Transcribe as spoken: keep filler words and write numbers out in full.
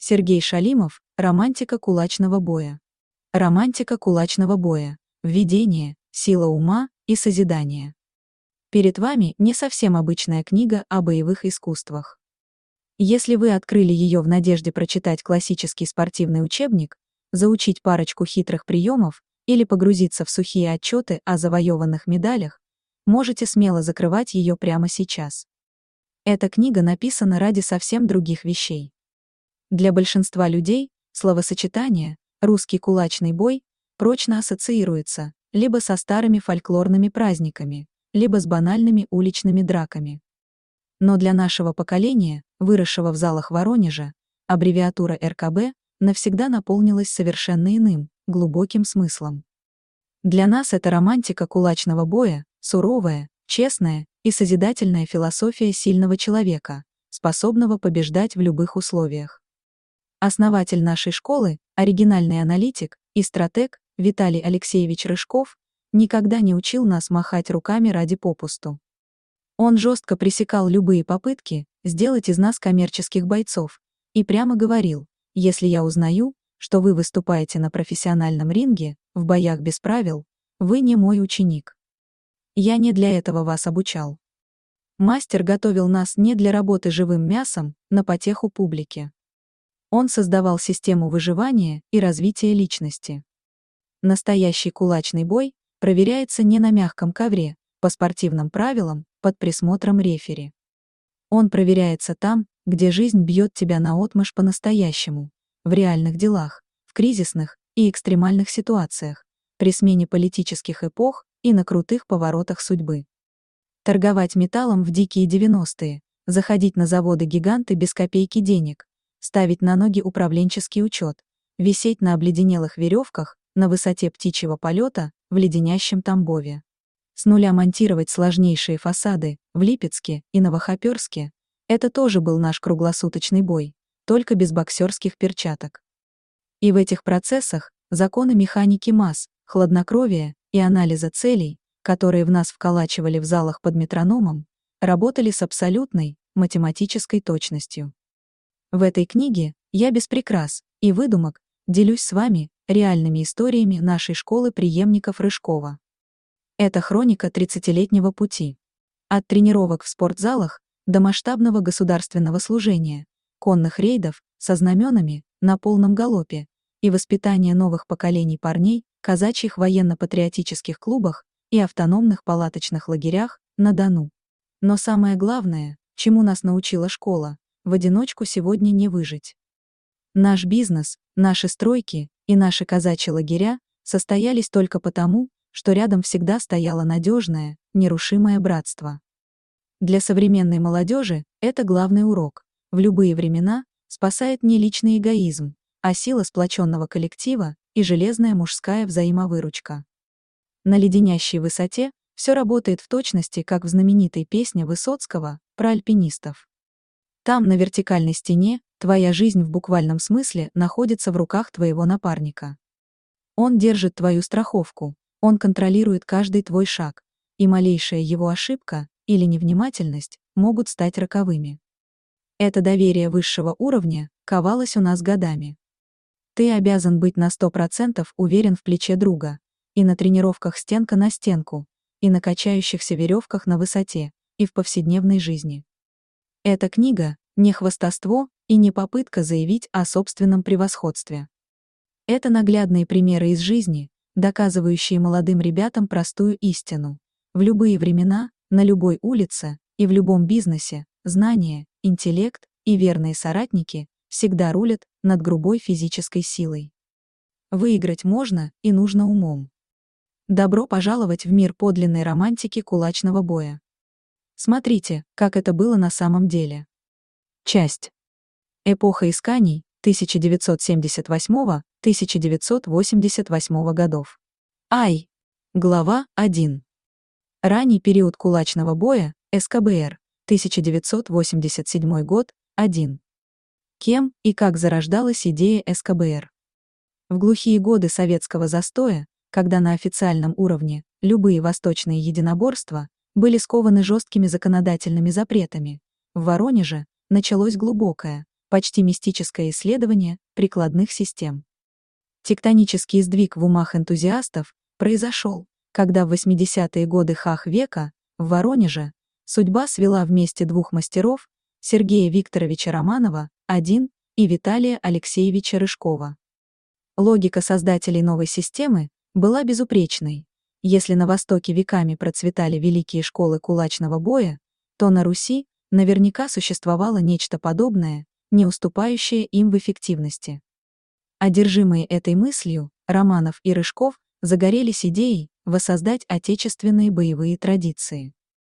Сергей Шалимов, романтика кулачного боя. Романтика кулачного боя. Введение, сила ума и созидание. Перед вами не совсем обычная книга о боевых искусствах. Если вы открыли ее в надежде прочитать классический спортивный учебник, заучить парочку хитрых приемов или погрузиться в сухие отчеты о завоеванных медалях, можете смело закрывать ее прямо сейчас. Эта книга написана ради совсем других вещей. Для большинства людей словосочетание «русский кулачный бой» прочно ассоциируется либо со старыми фольклорными праздниками, либо с банальными уличными драками. Но для нашего поколения, выросшего в залах Воронежа, аббревиатура эр ка бэ навсегда наполнилась совершенно иным, глубоким смыслом. Для нас это романтика кулачного боя, суровая, честная и созидательная философия сильного человека, способного побеждать в любых условиях. Основатель нашей школы, оригинальный аналитик и стратег Виталий Алексеевич Рыжков никогда не учил нас махать руками ради попусту. Он жестко пресекал любые попытки сделать из нас коммерческих бойцов и прямо говорил: если я узнаю, что вы выступаете на профессиональном ринге, в боях без правил, вы не мой ученик. Я не для этого вас обучал. Мастер готовил нас не для работы живым мясом, на потеху публике. Он создавал систему выживания и развития личности. Настоящий кулачный бой проверяется не на мягком ковре, по спортивным правилам, под присмотром рефери. Он проверяется там, где жизнь бьет тебя наотмашь по-настоящему, в реальных делах, в кризисных и экстремальных ситуациях, при смене политических эпох и на крутых поворотах судьбы. Торговать металлом в дикие девяностые, заходить на заводы-гиганты без копейки денег, ставить на ноги управленческий учет, висеть на обледенелых веревках на высоте птичьего полета в леденящем Тамбове. С нуля монтировать сложнейшие фасады в Липецке и Новохоперске — это тоже был наш круглосуточный бой, только без боксерских перчаток. И в этих процессах законы механики масс, хладнокровия и анализа целей, которые в нас вколачивали в залах под метрономом, работали с абсолютной математической точностью. В этой книге я без прикрас и выдумок делюсь с вами реальными историями нашей школы преемников Рыжкова. Это хроника тридцатилетнего пути. От тренировок в спортзалах до масштабного государственного служения, конных рейдов со знаменами на полном галопе и воспитания новых поколений парней в казачьих военно-патриотических клубах и автономных палаточных лагерях на Дону. Но самое главное, чему нас научила школа, в одиночку сегодня не выжить. Наш бизнес, наши стройки и наши казачьи лагеря состоялись только потому, что рядом всегда стояло надежное, нерушимое братство. Для современной молодежи это главный урок. В любые времена спасает не личный эгоизм, а сила сплоченного коллектива и железная мужская взаимовыручка. На леденящей высоте все работает в точности, как в знаменитой песне Высоцкого про альпинистов. Там, на вертикальной стене, твоя жизнь в буквальном смысле находится в руках твоего напарника. Он держит твою страховку, он контролирует каждый твой шаг, и малейшая его ошибка или невнимательность могут стать роковыми. Это доверие высшего уровня ковалось у нас годами. Ты обязан быть на сто процентов уверен в плече друга, и на тренировках стенка на стенку, и на качающихся веревках на высоте, и в повседневной жизни. Эта книга — не хвастовство и не попытка заявить о собственном превосходстве. Это наглядные примеры из жизни, доказывающие молодым ребятам простую истину. В любые времена, на любой улице и в любом бизнесе, знания, интеллект и верные соратники всегда рулят над грубой физической силой. Выиграть можно и нужно умом. Добро пожаловать в мир подлинной романтики кулачного боя. Смотрите, как это было на самом деле. Часть. Эпоха исканий тысяча девятьсот семьдесят восьмого — тысяча девятьсот восемьдесят восьмого годов. Ай. Глава один. Ранний период кулачного боя, эс ка бэ эр, тысяча девятьсот восемьдесят седьмой год, один. Кем и как зарождалась идея эс ка бэ эр? В глухие годы советского застоя, когда на официальном уровне любые восточные единоборства были скованы жесткими законодательными запретами, в Воронеже началось глубокое, почти мистическое исследование прикладных систем. Тектонический сдвиг в умах энтузиастов произошел, когда в восьмидесятые годы ха ха века в Воронеже судьба свела вместе двух мастеров, Сергея Викторовича Романова, один, и Виталия Алексеевича Рыжкова. Логика создателей новой системы была безупречной. Если на Востоке веками процветали великие школы кулачного боя, то на Руси наверняка существовало нечто подобное, не уступающее им в эффективности. Одержимые этой мыслью, Романов и Рыжков загорелись идеей воссоздать отечественные боевые традиции.